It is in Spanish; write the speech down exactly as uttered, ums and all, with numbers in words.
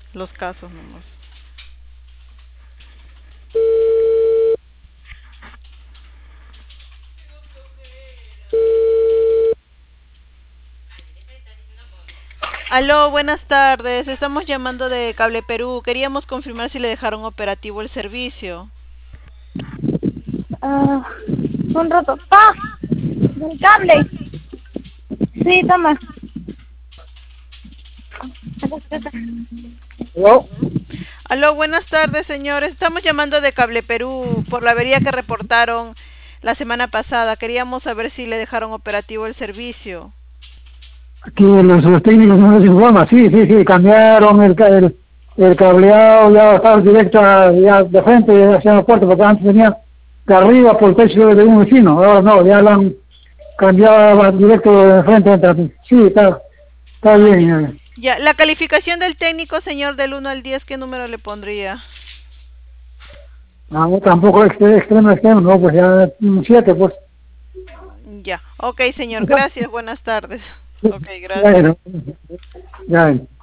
los casos nomás. Aló, buenas tardes. Estamos llamando de Cable Perú. Queríamos confirmar si le dejaron operativo el servicio. Ah, un rato. ¡Ah! ¡El cable! Sí, toma. ¿Aló? Aló, buenas tardes, señores. Estamos llamando de Cable Perú por la avería que reportaron la semana pasada. Queríamos saber si le dejaron operativo el servicio. Aquí los, los técnicos no nos informan, sí, sí, sí, cambiaron el, ca- el, el cableado, ya estaba directo a- ya de frente hacia la puerta, porque antes tenía de arriba por el techo de un vecino, ahora no, ya lo han cambiado directo de frente, entonces, sí, está, está Ah, bien. ya. Ya. Ya, la calificación del técnico, señor, del uno al diez, ¿qué número le pondría? No, tampoco extremo, extremo, extremo, no, pues ya un siete, pues. Ya. Ok, señor. Gracias. Buenas tardes. Ok, Ya, gracias. ya, ya.